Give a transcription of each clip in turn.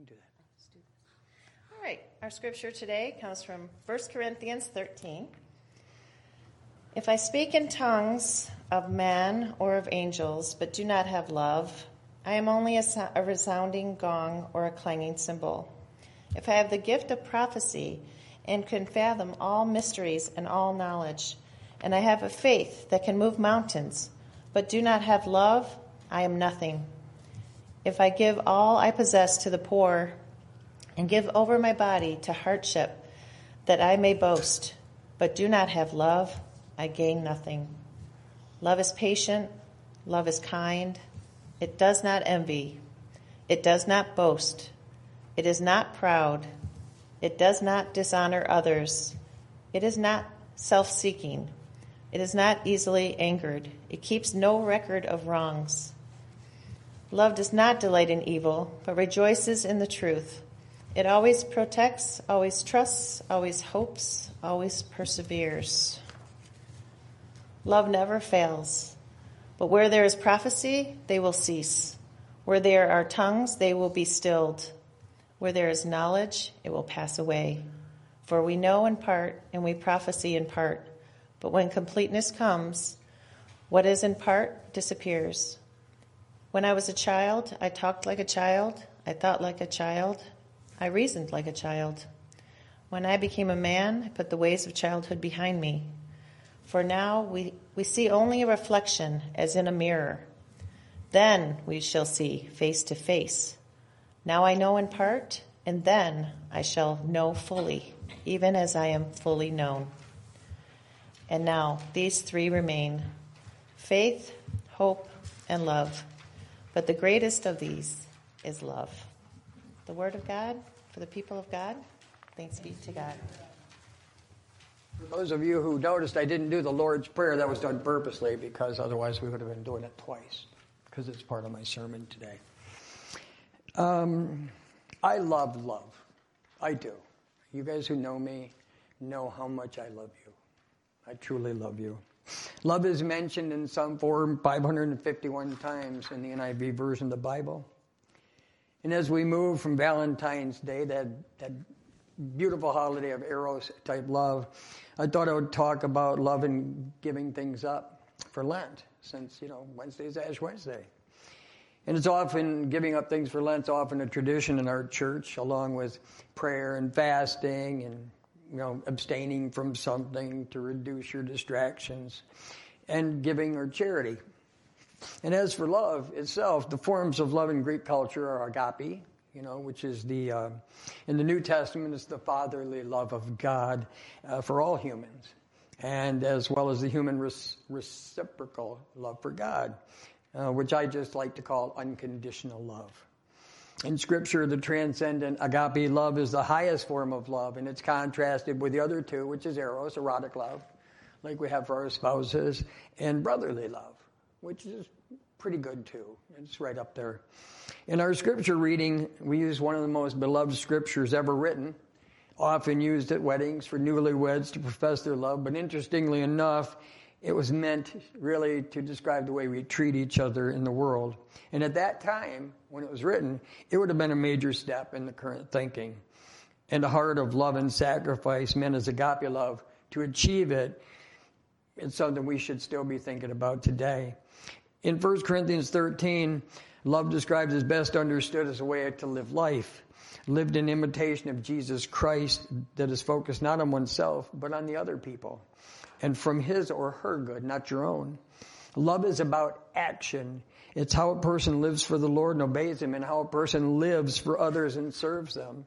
can do that. All right, our scripture today comes from 1 Corinthians 13. If I speak in tongues of man or of angels, but do not have love, I am only a resounding gong or a clanging cymbal. If I have the gift of prophecy and can fathom all mysteries and all knowledge, and I have a faith that can move mountains, but do not have love, I am nothing. If I give all I possess to the poor and give over my body to hardship, that I may boast, but do not have love, I gain nothing. Love is patient, love is kind, it does not envy, it does not boast, it is not proud, it does not dishonor others, it is not self-seeking, it is not easily angered, it keeps no record of wrongs. Love does not delight in evil, but rejoices in the truth. It always protects, always trusts, always hopes, always perseveres. Love never fails, but where there is prophecy, they will cease. Where there are tongues, they will be stilled. Where there is knowledge, it will pass away. For we know in part, and we prophesy in part. But when completeness comes, what is in part disappears. When I was a child, I talked like a child, I thought like a child, I reasoned like a child. When I became a man, I put the ways of childhood behind me. For now we see only a reflection as in a mirror. Then we shall see face to face. Now I know in part, and then I shall know fully, even as I am fully known. And now these three remain: faith, hope, and love. But the greatest of these is love. The word of God for the people of God. Thanks be to God. For those of you who noticed I didn't do the Lord's Prayer, that was done purposely because otherwise we would have been doing it twice because it's part of my sermon today. I love love. I do. You guys who know me know how much I love you. I truly love you. Love is mentioned in some form 551 times in the NIV version of the Bible. And as we move from Valentine's Day, that beautiful holiday of Eros-type love, I thought I would talk about love and giving things up for Lent, since, Wednesday's Ash Wednesday. And it's often, giving up things for Lent's often a tradition in our church, along with prayer and fasting and abstaining from something to reduce your distractions, and giving or charity. And as for love itself, the forms of love in Greek culture are agape, which is in the New Testament, it's the fatherly love of God for all humans, and as well as the human reciprocal love for God, which I just like to call unconditional love. In Scripture, the transcendent agape love is the highest form of love, and it's contrasted with the other two, which is eros, erotic love, like we have for our spouses, and brotherly love, which is pretty good too. It's right up there. In our Scripture reading, we use one of the most beloved Scriptures ever written, often used at weddings for newlyweds to profess their love, but interestingly enough, it was meant really to describe the way we treat each other in the world. And at that time, when it was written, it would have been a major step in the current thinking. And the heart of love and sacrifice meant as agape love. To achieve it, it's something we should still be thinking about today. In 1 Corinthians 13, love described as best understood as a way to live life, lived in imitation of Jesus Christ that is focused not on oneself, but on the other people, and from his or her good, not your own. Love is about action. It's how a person lives for the Lord and obeys him, and how a person lives for others and serves them.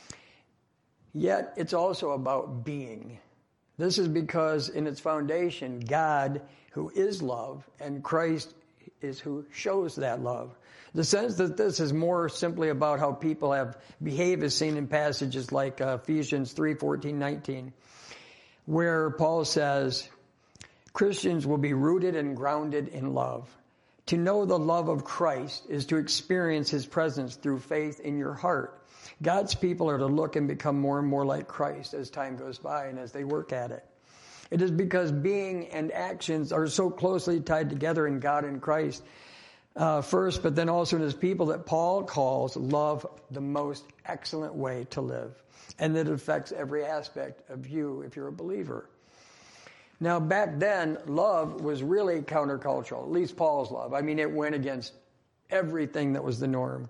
Yet, it's also about being. This is because in its foundation, God, who is love, and Christ is who shows that love. The sense that this is more simply about how people have behaved is seen in passages like Ephesians 3:14-19, where Paul says, Christians will be rooted and grounded in love. To know the love of Christ is to experience his presence through faith in your heart. God's people are to look and become more and more like Christ as time goes by and as they work at it. It is because being and actions are so closely tied together in God and Christ first, but then also in his people, that Paul calls love the most excellent way to live, and that it affects every aspect of you if you're a believer. Now, back then, love was really countercultural, at least Paul's love. I mean, it went against everything that was the norm.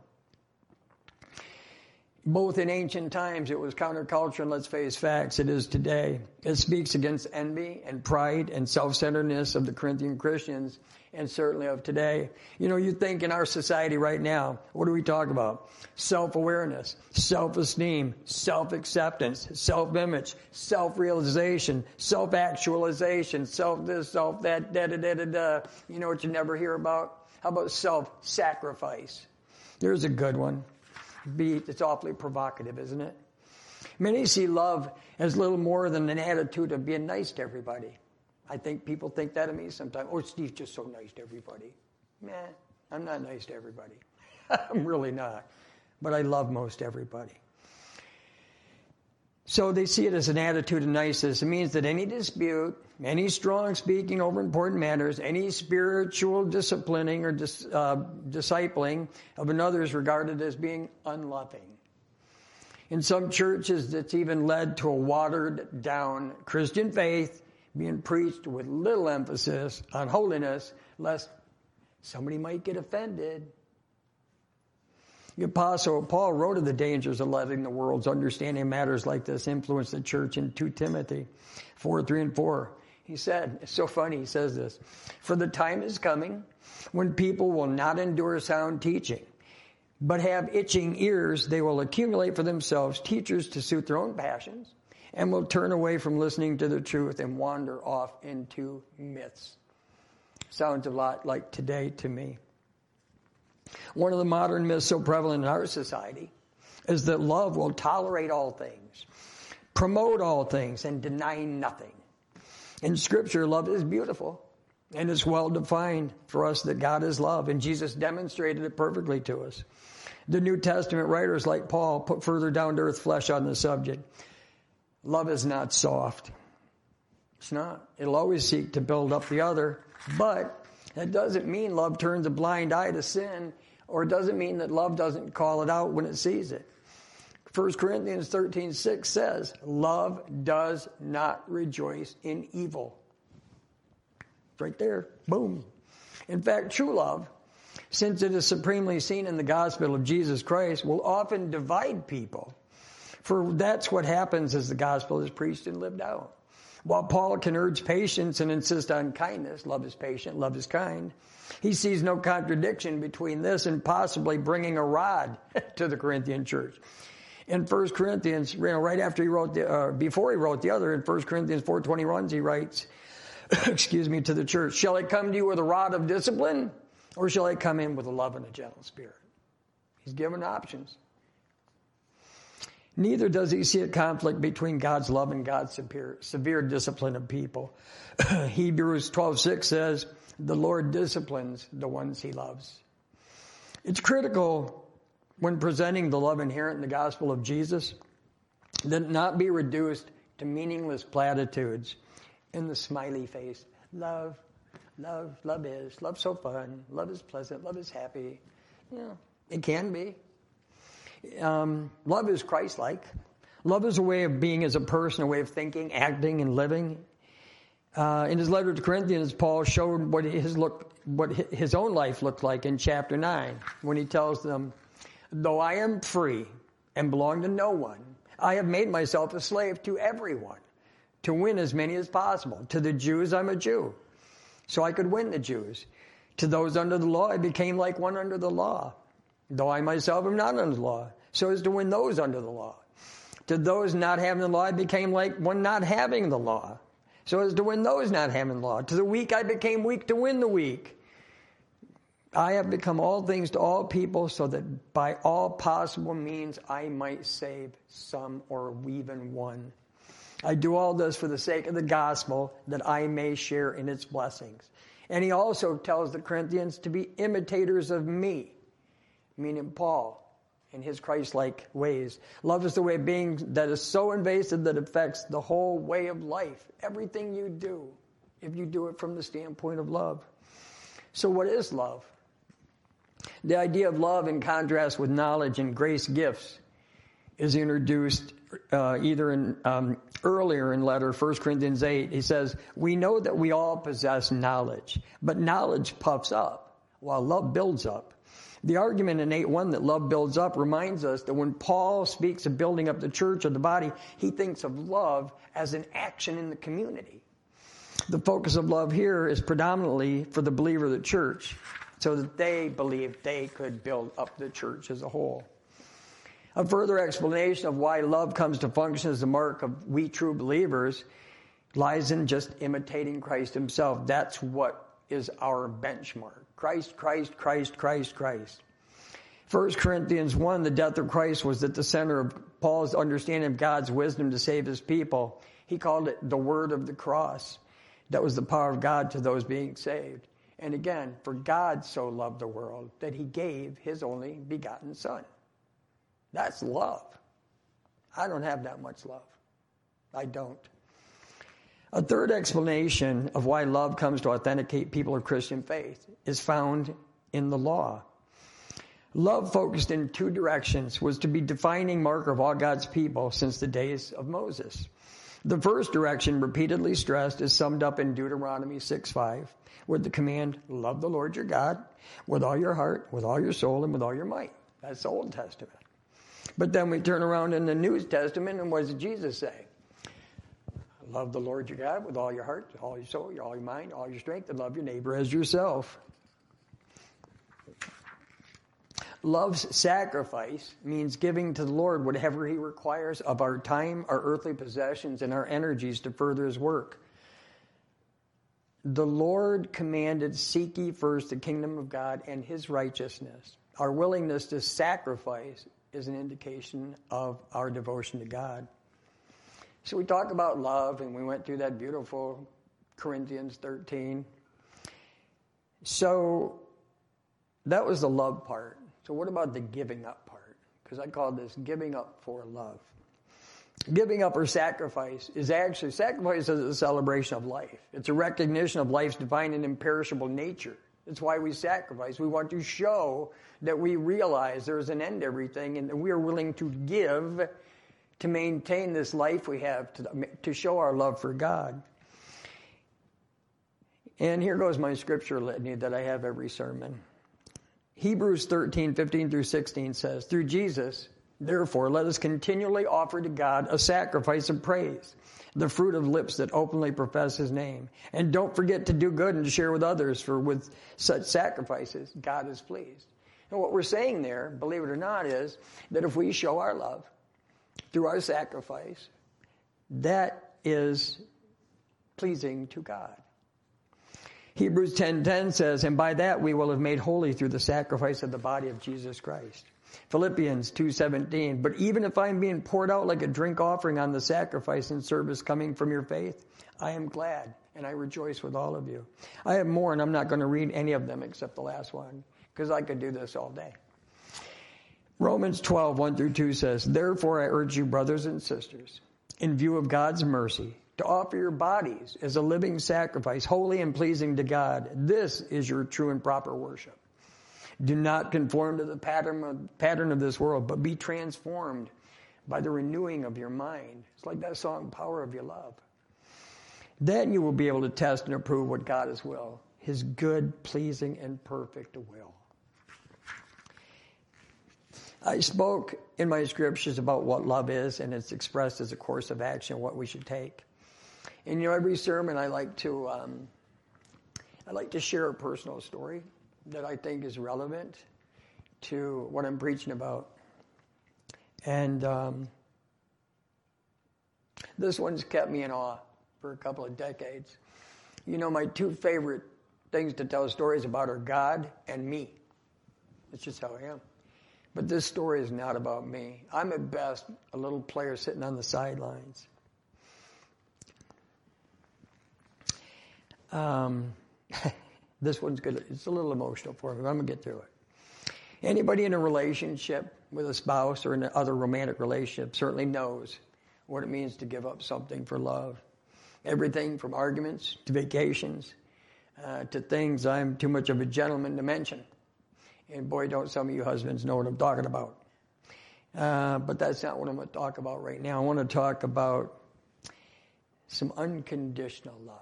Both in ancient times, it was counterculture, and let's face facts, it is today. It speaks against envy and pride and self-centeredness of the Corinthian Christians, and certainly of today. You know, you think in our society right now, what do we talk about? Self-awareness, self-esteem, self-acceptance, self-image, self-realization, self-actualization, self-this, self-that, da-da-da-da-da. You know what you never hear about? How about self-sacrifice? There's a good one. It's awfully provocative, isn't it? Many see love as little more than an attitude of being nice to everybody. I think people think that of me sometimes. Oh, Steve's just so nice to everybody. Nah, I'm not nice to everybody. I'm really not. But I love most everybody. So they see it as an attitude of niceness. It means that any dispute, any strong speaking over important matters, any spiritual disciplining or discipling of another is regarded as being unloving. In some churches, it's even led to a watered down Christian faith being preached with little emphasis on holiness, lest somebody might get offended. The Apostle Paul wrote of the dangers of letting the world's understanding matters like this influence the church in 2 Timothy 4:3-4. He said, it's so funny, he says this, "For the time is coming when people will not endure sound teaching, but have itching ears. They will accumulate for themselves teachers to suit their own passions, and will turn away from listening to the truth and wander off into myths." Sounds a lot like today to me. One of the modern myths so prevalent in our society is that love will tolerate all things, promote all things, and deny nothing. In Scripture, love is beautiful, and it's well defined for us that God is love, and Jesus demonstrated it perfectly to us. The New Testament writers like Paul put further down to earth flesh on the subject. Love is not soft. It's not. It'll always seek to build up the other, but that doesn't mean love turns a blind eye to sin, or it doesn't mean that love doesn't call it out when it sees it. 1 Corinthians 13:6 says, "Love does not rejoice in evil." Right there. Boom. In fact, true love, since it is supremely seen in the gospel of Jesus Christ, will often divide people. For that's what happens as the gospel is preached and lived out. While Paul can urge patience and insist on kindness, love is patient, love is kind, he sees no contradiction between this and possibly bringing a rod to the Corinthian church. In 1 Corinthians, right after he wrote before he wrote the other, in 1 Corinthians 4:21, he writes, to the church, "Shall I come to you with a rod of discipline, or shall I come in with a love and a gentle spirit?" He's given options. Neither does he see a conflict between God's love and God's severe discipline of people. Hebrews 12:6 says, "The Lord disciplines the ones he loves." It's critical when presenting the love inherent in the gospel of Jesus that it not be reduced to meaningless platitudes in the smiley face. Love, love, love is. Love's so fun. Love is pleasant. Love is happy. Yeah, it can be. Love is Christ-like. Love is a way of being as a person, a way of thinking, acting, and living. In his letter to Corinthians, Paul showed what his own life looked like in chapter 9, when he tells them, "Though I am free and belong to no one, I have made myself a slave to everyone to win as many as possible. To the Jews, I'm a Jew, so I could win the Jews. To those under the law, I became like one under the law, though I myself am not under the law, so as to win those under the law. To those not having the law, I became like one not having the law, so as to win those not having the law. To the weak, I became weak to win the weak. I have become all things to all people, so that by all possible means I might save some or even one. I do all this for the sake of the gospel, that I may share in its blessings." And he also tells the Corinthians to be imitators of me, meaning Paul, in his Christ-like ways. Love is the way of being that is so invasive that it affects the whole way of life, everything you do, if you do it from the standpoint of love. So what is love? The idea of love in contrast with knowledge and grace gifts is introduced either in earlier in letter 1 Corinthians 8. He says, we know that we all possess knowledge, but knowledge puffs up while love builds up. The argument in 8:1 that love builds up reminds us that when Paul speaks of building up the church or the body, he thinks of love as an action in the community. The focus of love here is predominantly for the believer of the church, so that they believed they could build up the church as a whole. A further explanation of why love comes to function as the mark of we true believers lies in just imitating Christ himself. That's what is our benchmark. Christ, Christ, Christ, Christ, Christ. 1 Corinthians 1, the death of Christ was at the center of Paul's understanding of God's wisdom to save his people. He called it the word of the cross. That was the power of God to those being saved. And again, for God so loved the world that he gave his only begotten Son. That's love. I don't have that much love. I don't. A third explanation of why love comes to authenticate people of Christian faith is found in the law. Love focused in two directions was to be defining marker of all God's people since the days of Moses. The first direction, repeatedly stressed, is summed up in Deuteronomy 6:5, with the command, love the Lord your God with all your heart, with all your soul, and with all your might. That's the Old Testament. But then we turn around in the New Testament, and what does Jesus say? Love the Lord your God with all your heart, all your soul, all your mind, all your strength, and love your neighbor as yourself. Love's sacrifice means giving to the Lord whatever he requires of our time, our earthly possessions, and our energies to further his work. The Lord commanded, seek ye first the kingdom of God and his righteousness. Our willingness to sacrifice is an indication of our devotion to God. So we talked about love, and we went through that beautiful Corinthians 13. So that was the love part. So what about the giving up part? Because I call this giving up for love. Giving up or sacrifice is actually, sacrifice is a celebration of life. It's a recognition of life's divine and imperishable nature. That's why we sacrifice. We want to show that we realize there's an end to everything and that we are willing to give to maintain this life we have, to show our love for God. And here goes my scripture litany that I have every sermon. Hebrews 13:15-16 says, through Jesus, therefore, let us continually offer to God a sacrifice of praise, the fruit of lips that openly profess his name. And don't forget to do good and to share with others, for with such sacrifices, God is pleased. And what we're saying there, believe it or not, is that if we show our love through our sacrifice, that is pleasing to God. Hebrews 10:10 says, and by that we will have made holy through the sacrifice of the body of Jesus Christ. Philippians 2:17, but even if I'm being poured out like a drink offering on the sacrifice and service coming from your faith, I am glad and I rejoice with all of you. I have more, and I'm not going to read any of them except the last one, because I could do this all day. Romans 12:1-2 says, therefore I urge you, brothers and sisters, in view of God's mercy, to offer your bodies as a living sacrifice, holy and pleasing to God. This is your true and proper worship. Do not conform to the pattern of this world, but be transformed by the renewing of your mind. It's like that song, Power of Your Love. Then you will be able to test and approve what God is will, his good, pleasing, and perfect will. I spoke in my scriptures about what love is, and it's expressed as a course of action, what we should take. And every sermon I like to share a personal story that I think is relevant to what I'm preaching about. And this one's kept me in awe for a couple of decades. My two favorite things to tell stories about are God and me. That's just how I am. But this story is not about me. I'm at best a little player sitting on the sidelines. This one's good. It's a little emotional for me, but I'm going to get through it. Anybody in a relationship with a spouse or in other romantic relationship certainly knows what it means to give up something for love. Everything from arguments to vacations to things I'm too much of a gentleman to mention. And boy, don't some of you husbands know what I'm talking about. But that's not what I'm going to talk about right now. I want to talk about some unconditional love.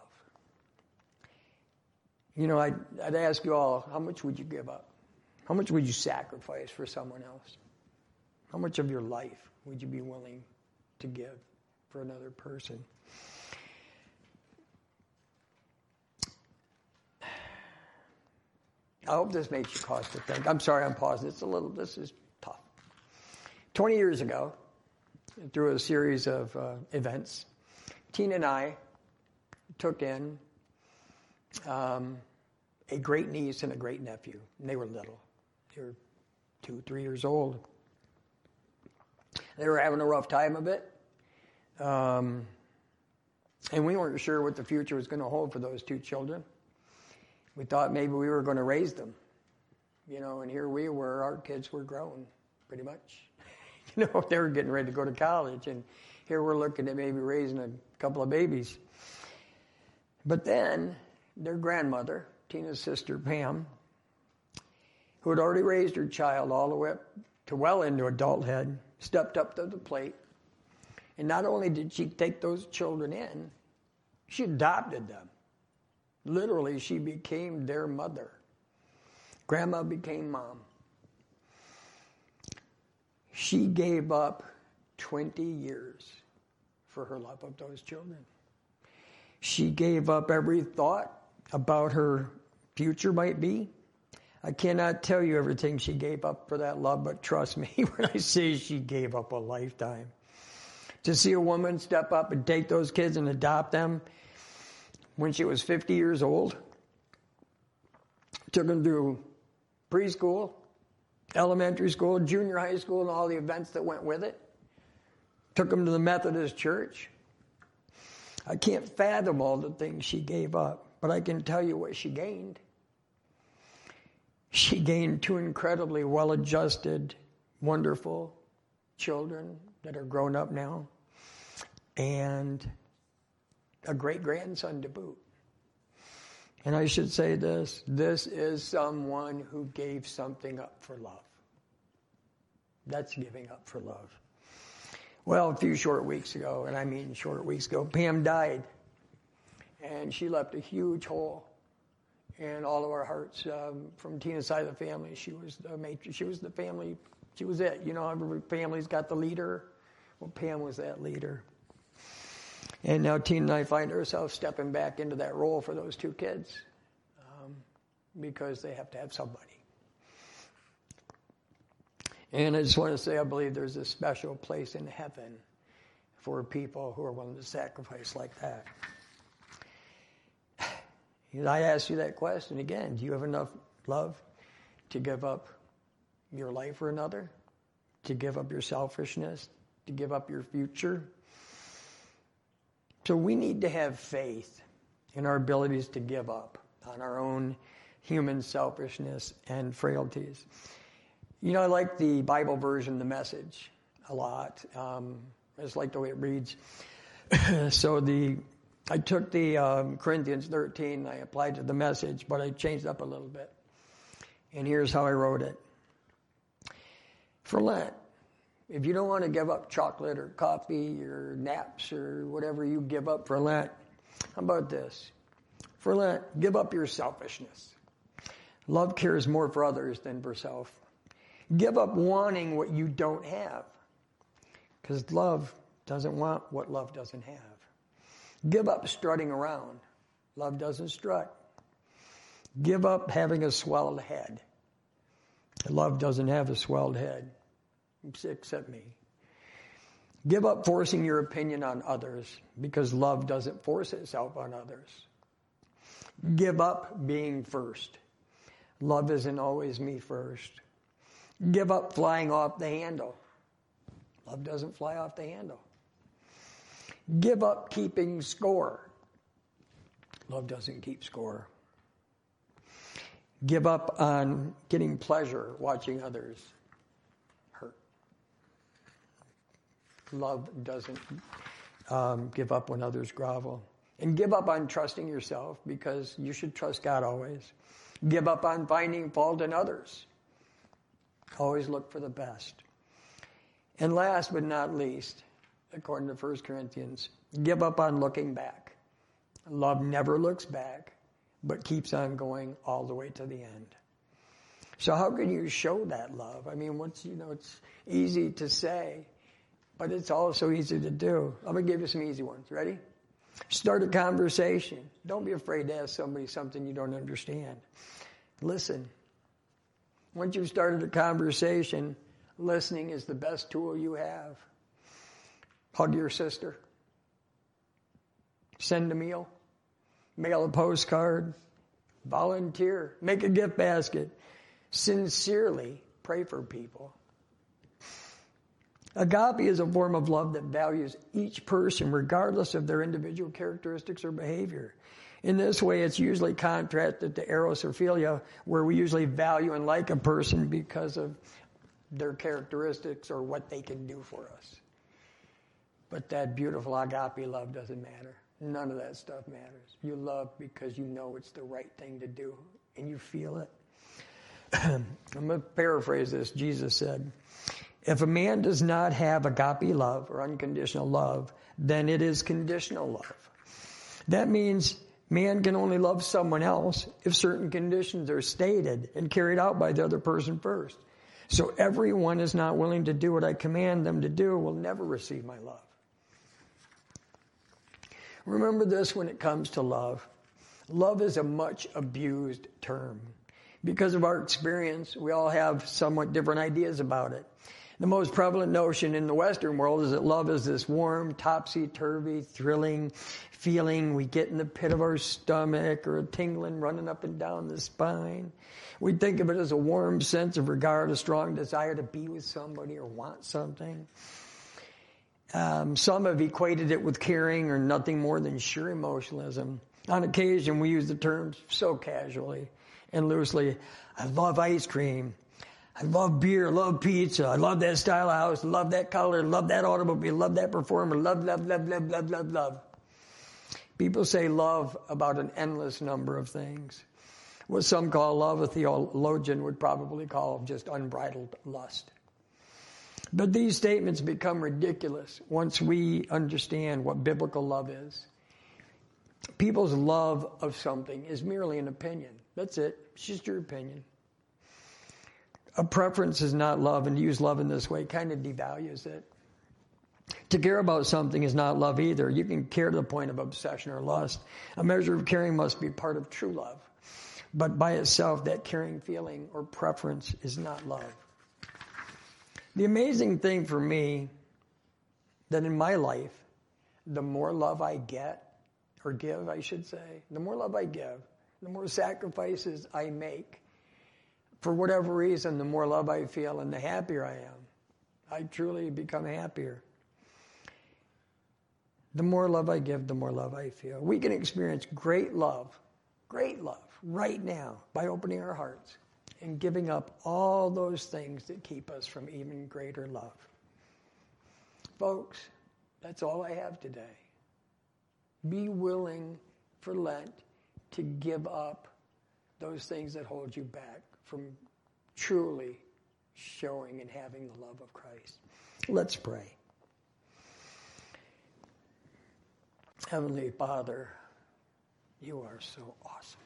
You know, I'd ask you all, how much would you give up? How much would you sacrifice for someone else? How much of your life would you be willing to give for another person? I hope this makes you pause to think. I'm sorry I'm pausing. This is tough. 20 years ago, through a series of events, Tina and I took in a great niece and a great nephew. And they were little. They were 2, 3 years old. They were having a rough time of it. And we weren't sure what the future was going to hold for those 2 children. We thought maybe we were going to raise them. You know, and here we were, our kids were grown, pretty much. You know, they were getting ready to go to college. And here we're looking at maybe raising a couple of babies. But then their grandmother, Tina's sister Pam, who had already raised her child all the way up to well into adulthood, stepped up to the plate. And not only did she take those children in, she adopted them. Literally, she became their mother. Grandma became mom. She gave up 20 years for her love of those children. She gave up every thought about her future might be. I cannot tell you everything she gave up for that love, but trust me when I say she gave up a lifetime. To see a woman step up and take those kids and adopt them when she was 50 years old, took them through preschool, elementary school, junior high school, and all the events that went with it, took them to the Methodist Church. I can't fathom all the things she gave up, but I can tell you what she gained. She gained 2 incredibly well-adjusted, wonderful children that are grown up now, and a great-grandson to boot. And I should say this is someone who gave something up for love. That's giving up for love. Well, a few short weeks ago, and I mean short weeks ago, Pam died. And she left a huge hole in all of our hearts. From Tina's side of the family, she was the matriarch. She was the family. She was it. You know, every family's got the leader. Well, Pam was that leader. And now Tina and I find ourselves stepping back into that role for those 2 kids because they have to have somebody. And I just want to say I believe there's a special place in heaven for people who are willing to sacrifice like that. I ask you that question again. Do you have enough love to give up your life for another? To give up your selfishness? To give up your future? So we need to have faith in our abilities to give up on our own human selfishness and frailties. You know, I like the Bible version, the Message, a lot. I just like the way it reads. I took the Corinthians 13, I applied to the Message, but I changed up a little bit. And here's how I wrote it. For Lent, if you don't want to give up chocolate or coffee or naps or whatever you give up for Lent, how about this? For Lent, give up your selfishness. Love cares more for others than for self. Give up wanting what you don't have, because love doesn't want what love doesn't have. Give up strutting around. Love doesn't strut. Give up having a swelled head. Love doesn't have a swelled head, except me. Give up forcing your opinion on others, because love doesn't force itself on others. Give up being first. Love isn't always me first. Give up flying off the handle. Love doesn't fly off the handle. Give up keeping score. Love doesn't keep score. Give up on getting pleasure watching others hurt. Love doesn't give up when others grovel. And give up on trusting yourself, because you should trust God always. Give up on finding fault in others, Always look for the best. And last but not least, according to 1 Corinthians, give up on looking back. Love never looks back, but keeps on going all the way to the end. So how can you show that love? I mean, it's easy to say, but it's also easy to do. I'm going to give you some easy ones. Ready? Start a conversation. Don't be afraid to ask somebody something you don't understand. Listen. Once you've started a conversation, listening is the best tool you have. Hug your sister. Send a meal. Mail a postcard. Volunteer. Make a gift basket. Sincerely pray for people. Agape is a form of love that values each person regardless of their individual characteristics or behavior. In this way, it's usually contrasted to eros or philia, where we usually value and like a person because of their characteristics or what they can do for us. But that beautiful agape love doesn't matter. None of that stuff matters. You love because you know it's the right thing to do, and you feel it. I'm going to paraphrase this. Jesus said, if a man does not have agape love or unconditional love, then it is conditional love. That means man can only love someone else if certain conditions are stated and carried out by the other person first. So everyone is not willing to do what I command them to do will never receive my love. Remember this when it comes to love. Love is a much abused term. Because of our experience, we all have somewhat different ideas about it. The most prevalent notion in the Western world is that love is this warm, topsy-turvy, thrilling feeling we get in the pit of our stomach or a tingling running up and down the spine. We think of it as a warm sense of regard, a strong desire to be with somebody or want something. Some have equated it with caring or nothing more than sheer emotionalism. On occasion, we use the terms so casually and loosely. I love ice cream. I love beer, love pizza, I love that style of house, love that color, love that automobile, love that performer, love, love, love, love, love, love, love. People say love about an endless number of things. What some call love, a theologian would probably call just unbridled lust. But these statements become ridiculous once we understand what biblical love is. People's love of something is merely an opinion. That's it. It's just your opinion. A preference is not love, and to use love in this way kind of devalues it. To care about something is not love either. You can care to the point of obsession or lust. A measure of caring must be part of true love. But by itself, that caring feeling or preference is not love. The amazing thing for me, that in my life, the more love I get, or give, I should say, the more love I give, the more sacrifices I make, for whatever reason, the more love I feel and the happier I am. I truly become happier. The more love I give, the more love I feel. We can experience great love right now by opening our hearts and giving up all those things that keep us from even greater love. Folks, that's all I have today. Be willing for Lent to give up those things that hold you back from truly showing and having the love of Christ. Let's pray. Heavenly Father, you are so awesome.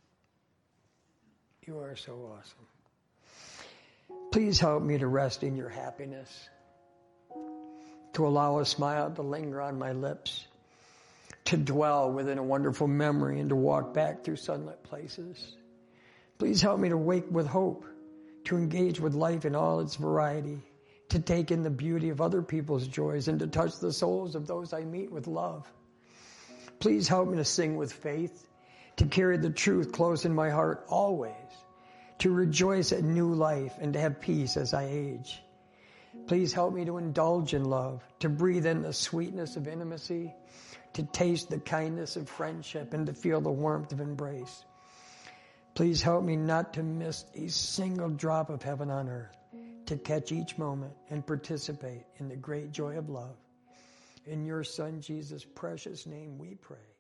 You are so awesome. Please help me to rest in your happiness, to allow a smile to linger on my lips, to dwell within a wonderful memory and to walk back through sunlit places. Please help me to wake with hope, to engage with life in all its variety, to take in the beauty of other people's joys and to touch the souls of those I meet with love. Please help me to sing with faith, to carry the truth close in my heart always, to rejoice at new life and to have peace as I age. Please help me to indulge in love, to breathe in the sweetness of intimacy, to taste the kindness of friendship and to feel the warmth of embrace. Please help me not to miss a single drop of heaven on earth, to catch each moment and participate in the great joy of love. In your Son, Jesus' precious name we pray.